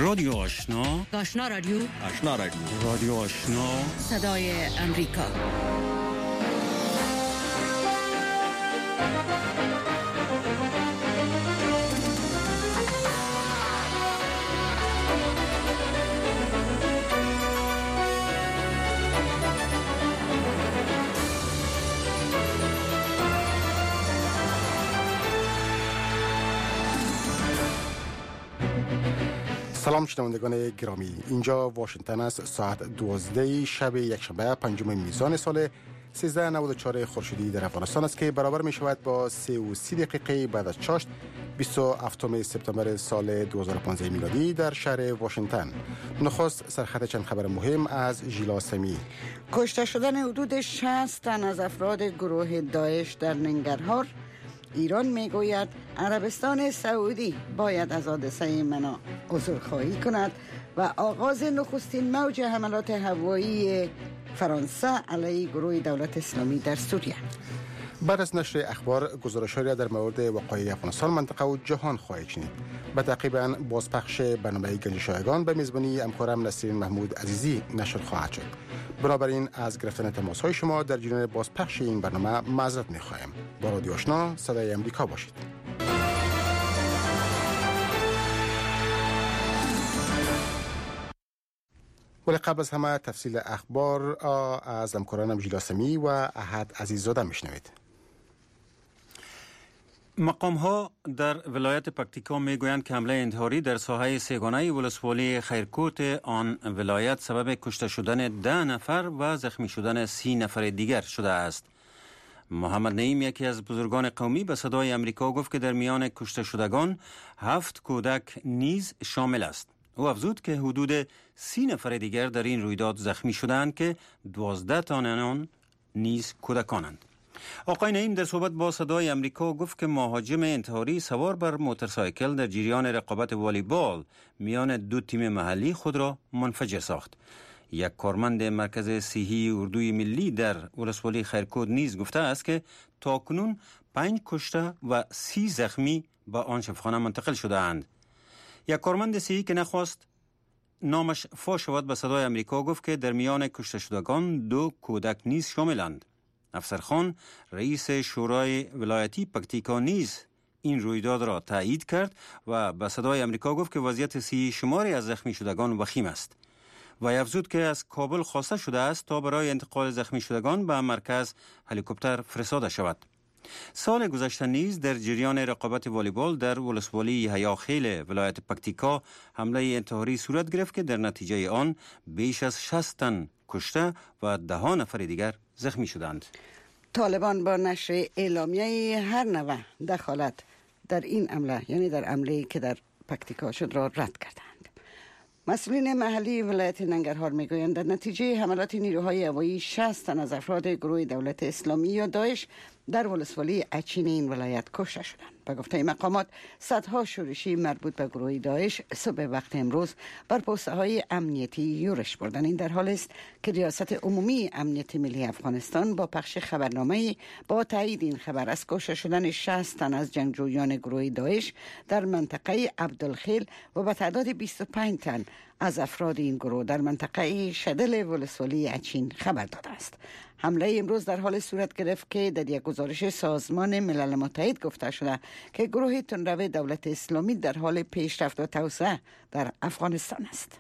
رادیو آشنا، آشنا رادیو، آشنا رادیو، رادیو آشنا، صدای امریکا. سلام شنوندگان گرامی، اینجا واشنگتن است. ساعت 12 شب یکشنبه پنجم میزان سال 1394 خورشیدی در افغانستان است که برابر می شود با 3:30 دقیقه بعد از چاشت 27 سپتامبر سال 2015 میلادی در شهر واشنگتن. نخست سرخط چند خبر مهم از ژیلا سمی. کشته شدن حدود 60 تن از افراد گروه داعش در ننگرهار. ایران میگوید عربستان سعودی باید از حادثه منا عذرخواهی کند و آغاز نخستین موج حملات هوایی فرانسه علیه گروه دولت اسلامی در سوریه. بعد از نشر اخبار گزارش‌هایی در مورد وقایع افغانستان، منطقه و جهان خواهید شنید. به تعقیب بازپخش برنامه گنج شایگان به میزبانی همکارم نسرین محمود عزیزی نشر خواهد شد. بنابراین از گرفتن تماس‌های شما در جریان بازپخش این برنامه معذرت می‌خواهیم. با رادیو آشنا صدای امریکا باشید. ولی قبل از همه تفصیل اخبار از همکارانم ژیلا سمی و احد عزیززاده میشنوید. مقام‌ها در ولایت پکتیکا میگویند که حمله انتحاری در ساحه سیگانه ولسوالی خیرکوت آن ولایت سبب کشته شدن 10 نفر و زخمی شدن 30 نفر دیگر شده است. محمد نعیم، یکی از بزرگان قومی، به صدای امریکا گفت که در میان کشته شدگان 7 کودک نیز شامل است. او افزود که حدود 30 نفر دیگر در این رویداد زخمی شدند که 12 تن آنان نیز کودکانند. آقای نعیم در صحبت با صدای امریکا گفت که مهاجم انتحاری سوار بر موتورسایکل در جریان رقابت والیبال میان دو تیم محلی خود را منفجر ساخت. یک کارمند مرکز صحی اردوی ملی در ولسوالی خیرکوت نیز گفته است که تاکنون 5 کشته و 30 زخمی به آن شفاخانه منتقل شده اند. یک کارمند صحی که نخواست نامش فاش شود به صدای امریکا گفت که در میان کشته شدگان 2 کودک نیز شاملند. افسر خان، رئیس شورای ولایتی پکتیکا، نیز این رویداد را تایید کرد و به صدای امریکا گفت که وضعیت صحی شماری از زخمی شدگان وخیم است. و افزود که از کابل خواسته شده است تا برای انتقال زخمی شدگان به مرکز هلیکوپتر فرستاده شود. سال گذشته نیز در جریان رقابت والیبال در ولسوالی حیاخیل ولایت پکتیکا حمله انتحاری صورت گرفت که در نتیجه آن بیش از 60 تن کشته و 10 نفر دیگر زخمی شدند. طالبان با نشر اعلامیه هر نوع دخالت در این حمله، یعنی در حمله‌ای که در پکتیکا شد، را رد کردند. مسئولین محلی ولایت ننگرهار میگویند در نتیجه حملات نیروهای هوایی 60 تن از افراد گروه دولت اسلامی یا داعش در ولسوالی اچین این ولایت کشته شدند. به گفته مقامات، صدها شورشی مربوط به گروه داعش صبح وقت امروز بر پوسته های امنیتی یورش بردند. این در حالی است که ریاست عمومی امنیت ملی افغانستان با پخش خبرنامه با تایید این خبر از کشته شدن 60 تن از جنگجویان گروه داعش در منطقه عبدالخیل و به تعداد 25 تن از افراد این گروه در منطقه شدل ولسوالی اچین خبر داده است. حمله امروز در حال صورت گرفت که در یک گزارش سازمان ملل متحد گفته شده که گروه تندرو دولت اسلامی در حال پیشرفت و توسعه در افغانستان است.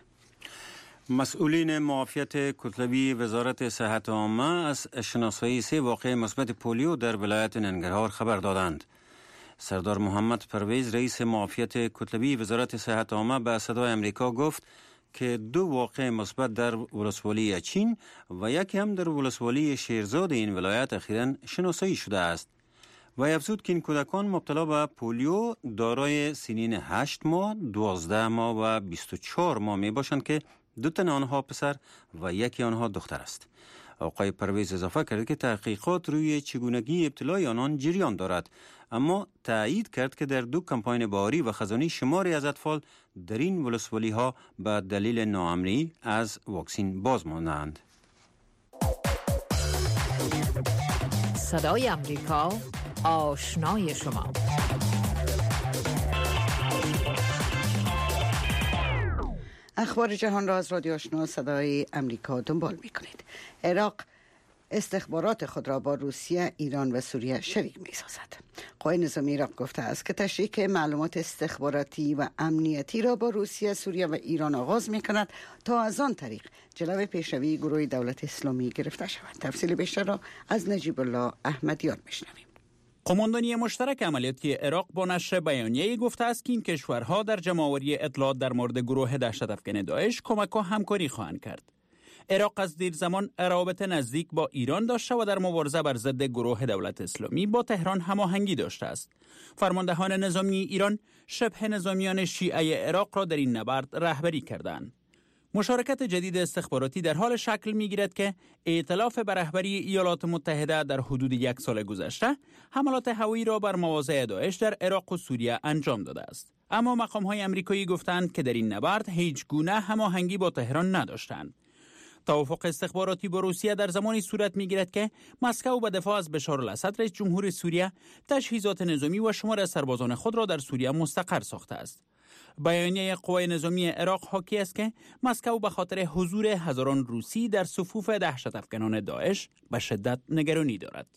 مسئولین معافیت کتلوی وزارت صحت عامه از شناسایی 3 واقعه مثبت پولیو در ولایت ننگرهار خبر دادند. سردار محمد پرویز، رئیس معافیت کتلوی وزارت صحت عامه، به صدای امریکا گفت که 2 واقعه مثبت در ولسوالی اچین و یکی هم در ولسوالی شیرزاد این ولایت اخیراً شناسایی شده است. و افزود که این کودکان مبتلا به پولیو دارای سنین 8 ماه، 12 ماه و 24 ماه می باشند که 2 تن آنها پسر و یکی آنها دختر است. آقای پرویز اضافه کرد که تحقیقات روی چگونگی ابتلای آنان جریان دارد، اما تایید کرد که در 2 کمپاین بهاری و خزانی شماری از اطفال در این ولسوالی ها به دلیل ناامنی از واکسین باز ماندند. صدای امریکا، آشنای شما. اخبار جهان را از رادیو آشنا صدای امریکا دنبال می‌کنید. عراق استخبارات خود را با روسیه، ایران و سوریه شریک می‌سازد. قوای نظامی عراق گفته است که تشریک معلومات استخباراتی و امنیتی را با روسیه، سوریه و ایران آغاز می‌کند تا از آن طریق جلوی پیشروی گروه دولت اسلامی گرفته شود. تفصیل بیشتر را از نجیب الله احمدیان می‌شنویم. قماندانی مشترک عملیاتی عراق با نشر بیانیه‌ای گفته است که این کشورها در جمع‌آوری اطلاعات در مورد گروه دهشت‌افکن داعش کمک و همکاری خواهند کرد. عراق از دیر زمان روابط نزدیک با ایران داشته و در مبارزه بر ضد گروه دولت اسلامی با تهران هماهنگی داشته است. فرماندهان نظامی ایران شبه نظامیان شیعه عراق را در این نبرد رهبری کردند. مشارکت جدید استخباراتی در حال شکل می‌گیرد که ائتلاف به رهبری ایالات متحده در حدود 1 سال گذشته حملات هوایی را بر مواضع داعش در عراق و سوریه انجام داده است. اما مقام‌های آمریکایی گفتند که در این نبرد هیچ گونه هماهنگی با تهران نداشتند. توافق استخباراتی با روسیه در زمانی صورت می‌گیرد که مسکو به دفاع از بشار الاسد رئیس جمهور سوریه تجهیزات نظامی و شمار از سربازان خود را در سوریه مستقر ساخته است. بیانیه قوای نظامی عراق حاکی است که مسکو به خاطر حضور هزاران روسی در صفوف دهشت‌افکنان داعش به شدت نگرانی دارد.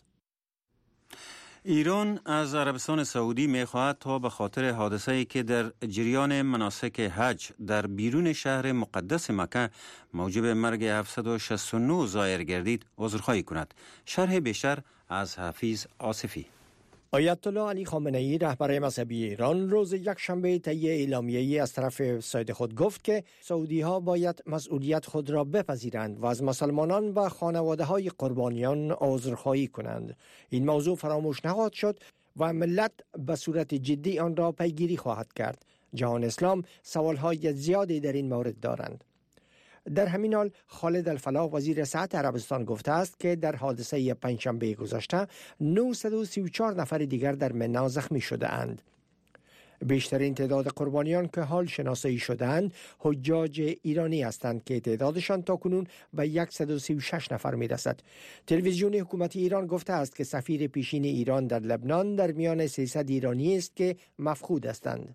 ایران از عربستان سعودی می‌خواهد تا به خاطر حادثه‌ای که در جریان مناسک حج در بیرون شهر مقدس مکه موجب مرگ 769 زائر گردید عذرخواهی کند. شرح بیشتر از حفیظ آصفی. آیت الله علی خامنه‌ای رهبر مذهبی ایران روز یکشنبه طی اعلامیه‌ای از طرف سایت خود گفت که سعودی‌ها باید مسئولیت خود را بپذیرند و از مسلمانان و خانواده‌های قربانیان عذرخواهی کنند. این موضوع فراموش نخواهد شد و ملت به صورت جدی آن را پیگیری خواهد کرد. جهان اسلام سوال‌های زیادی در این مورد دارند. در همین حال خالد الفلاح وزیر صحت عربستان گفته است که در حادثه پنجشنبه گذشته 934 نفر دیگر در منا زخمی شده اند. بیشترین تعداد قربانیان که حال شناسایی شده‌اند حجاج ایرانی هستند که تعدادشان تاکنون به 136 نفر می‌رسد. تلویزیون حکومتی ایران گفته است که سفیر پیشین ایران در لبنان در میان 300 ایرانی است که مفقود هستند.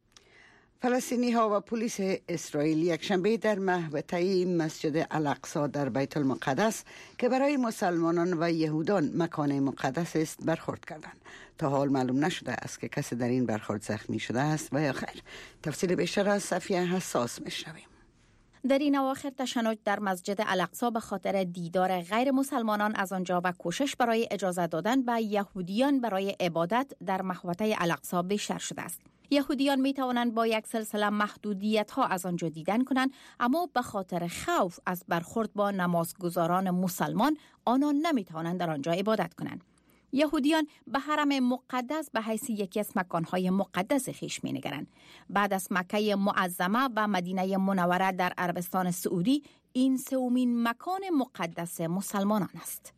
فلسطینی ها و پلیس اسرائیل یکشنبه در محوطه مسجد الاقصی در بیت المقدس که برای مسلمانان و یهودان مکان مقدس است برخورد کردند. تا حال معلوم نشده است که کسی در این برخورد زخمی شده است و یا خیر. تفصیل بیشتر از صفیه حساس میشنویم. در این اواخر تشنج در مسجد الاقصی به خاطر دیدار غیر مسلمانان از آنجا و کوشش برای اجازه دادن به یهودیان برای عبادت در محوطه الاقصی بیشتر شده است. یهودیان می توانند با یک سلسله محدودیت ها از آنجا دیدن کنند، اما به خاطر خوف از برخورد با نمازگزاران مسلمان آنان نمی توانند در آنجا عبادت کنند. یهودیان به حرم مقدس به حیث یکی از مکانهای مقدس خیش می نگرند. بعد از مکه معظمه و مدینه منوره در عربستان سعودی، این سومین مکان مقدس مسلمانان است.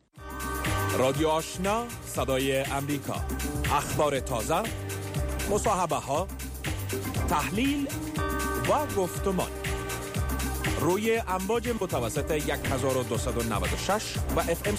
رادیو آشنا صدای امریکا، اخبار تازه، مصاحبه ها، تحلیل و گفتمان روی امواج متوسط 1296 و FM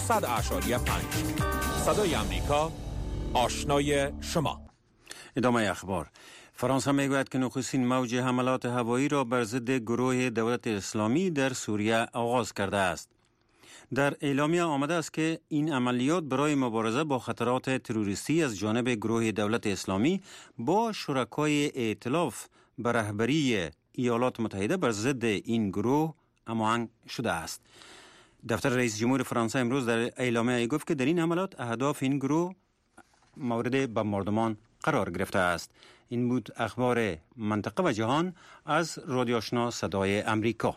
100.5 صدای امریکا، آشنای شما. ادامه اخبار. فرانسه میگوید که نخستین موج حملات هوایی را بر ضد گروه دولت اسلامی در سوریه آغاز کرده است. در اعلامیه آمده است که این عملیات برای مبارزه با خطرات تروریستی از جانب گروه دولت اسلامی با شرکای ائتلاف به رهبری ایالات متحده بر ضد این گروه هماهنگ شده است. دفتر رئیس جمهور فرانسه امروز در اعلامیه گفت که در این حملات اهداف این گروه مورد بمباردمان قرار گرفته است. این بود اخبار منطقه و جهان از رادیو آشنا صدای امریکا.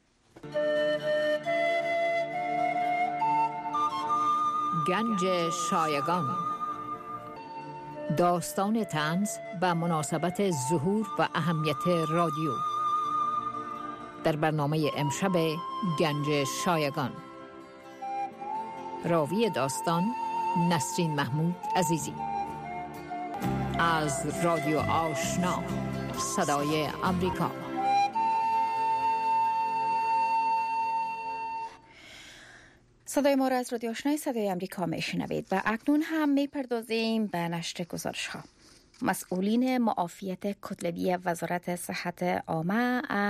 گنج شایگان، داستان طنز به مناسبت ظهور و اهمیت رادیو در برنامه امشب گنج شایگان. راوی داستان نسرین محمود عزیزی از رادیو آشنا صدای امریکا. صدای ما را از رادیو آشنای صدای امریکا میشنوید و اکنون هم میپردازیم به نشر گزارش ها. مسئولین معافیت کتلبی وزارت صحت عامه